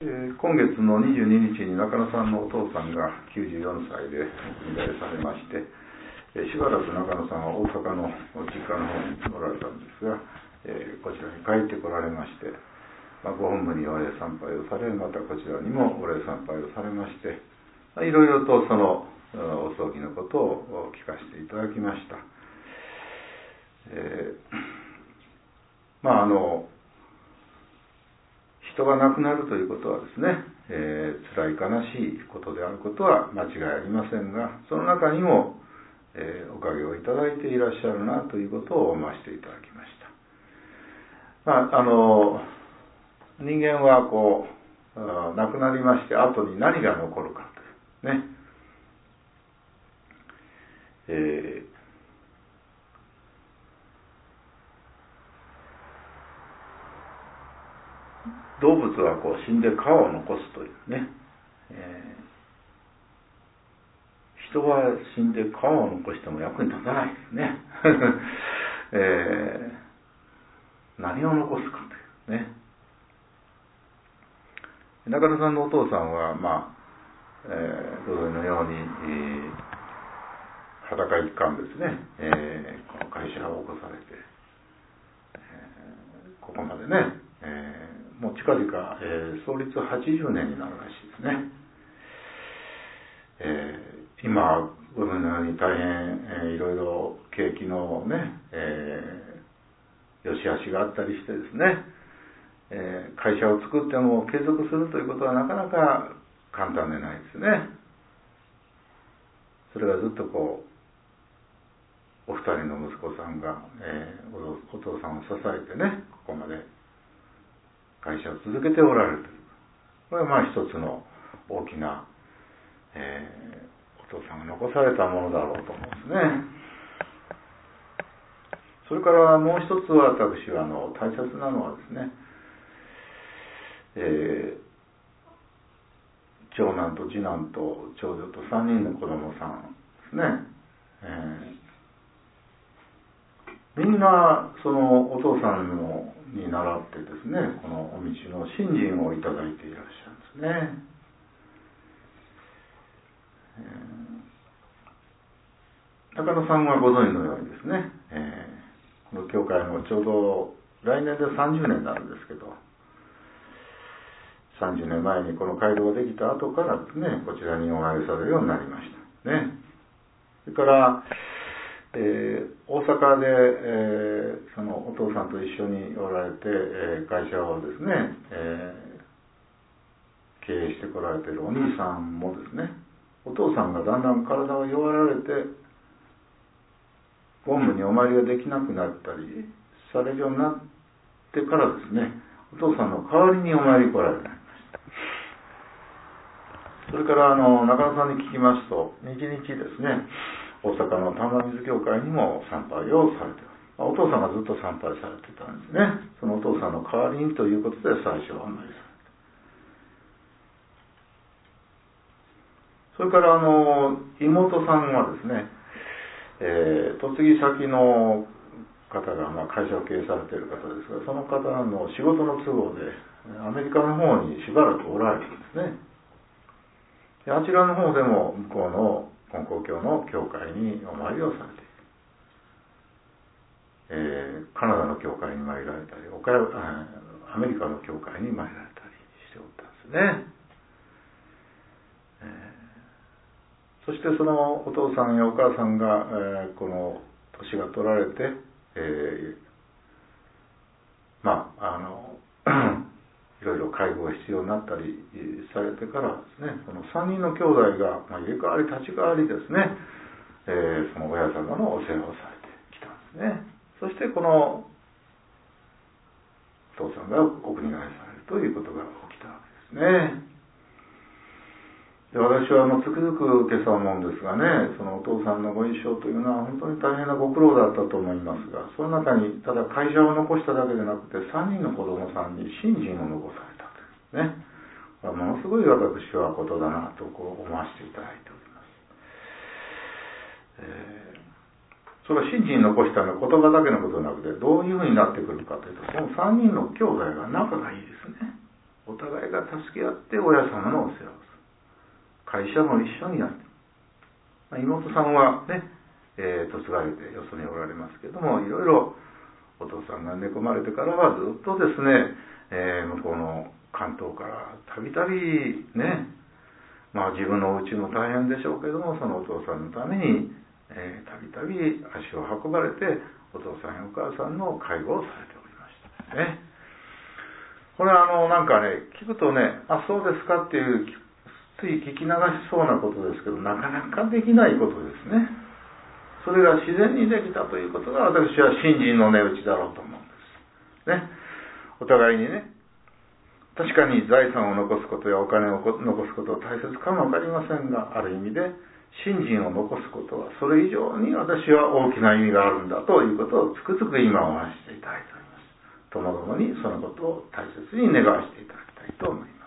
今月の22日に中野さんのお父さんが94歳でお迎えされまして、しばらく中野さんは大阪の実家の方におられたんですが、こちらに帰ってこられまして、ご本部にお礼参拝をされ、またこちらにもお礼参拝をされまして、いろいろとそのお葬儀のことを聞かせていただきました。人が亡くなるということはですね、辛い悲しいことであることは間違いありませんが、その中にも、おかげをいただいていらっしゃるなということを思わせていただきました。人間は亡くなりまして後に何が残るかというね、動物は死んで皮を残すというね、人は死んで皮を残しても役に立たないですね。何を残すかというね。中野さんのお父さんはご存知のように、裸一貫ですね、この会社を起こされて、ここまでね、もう近々、創立80年になるらしいですね。今ご存知のように大変、いろいろ景気のね、良し悪しがあったりしてですね、会社を作っても継続するということはなかなか簡単でないですね。それがずっとお二人の息子さんが、お父さんを支えてね、ここまで会社を続けておられるという。これは一つの大きな、お父さんが残されたものだろうと思うんですね。それからもう一つは私は大切なのはですね、長男と次男と長女と3人の子供さんですね、みんなそのお父さんに倣ってですね、このお道の信心をいただいていらっしゃるんですね。中野さんはご存知のようにですね、この教会のちょうど来年で30年になるんですけど、30年前にこの街道ができた後からですね、こちらにお参りされるようになりましたね。それから、大阪で、そのお父さんと一緒におられて、会社をですね、経営してこられているお兄さんもですね、お父さんがだんだん体が弱られて、本部にお参りができなくなったりされるようになってからですね、お父さんの代わりにお参り来られるようになりました。それから中野さんに聞きますと、日々ですね、大阪の玉水教会にも参拝をされています。お父さんがずっと参拝されてたんですね。そのお父さんの代わりにということで最初はお参りされて、それから妹さんはですね、嫁ぎ先の方が会社を経営されている方ですが、その方の仕事の都合でアメリカの方にしばらくおられるんですね。であちらの方でも向こうの金光教の教会にお参りをされている、カナダの教会に参られたり、アメリカの教会に参られたりしておったんですね。そしてそのお父さんやお母さんが、この年が取られて、いろいろ介護が必要になったりされてからですね、その3人の兄弟が、入れ替わり立ち替わりですね、その親様のお世話をされてきたんですね。そしてこのお父さんがお国替えされるということが起きたわけですね。で私はつくづく今朝思うんですがね、そのお父さんのご一生というのは本当に大変なご苦労だったと思いますが、その中にただ会社を残しただけでなくて3人の子供さんに信心を残されたというね、ものすごい私はことだなと思わせていただいております。それは信心残したのは言葉だけのことなくて、どういうふうになってくるかというと、その3人の兄弟が仲がいいですね。 お互いが助け合って親様のお世話をする。会社も一緒にやって、妹さんはね、嫁がれてよそにおられますけども、いろいろお父さんが寝込まれてからはずっとですね、向こうの関東からたびたびね、自分のお家も大変でしょうけども、そのお父さんのためにたびたび足を運ばれて、お父さんやお母さんの介護をされておりましたね。これはなんかね、聞くとね、そうですかっていうつい聞き流しそうなことですけど、なかなかできないことですね。それが自然にできたということが、私は信心の値打ちだろうと思うんですね。お互いにね、確かに財産を残すことやお金を残すことは大切かもわかりませんが、ある意味で信心を残すことはそれ以上に私は大きな意味があるんだということをつくづく今お話ししていただいております。ともどもにそのことを大切に願わせていただきたいと思います。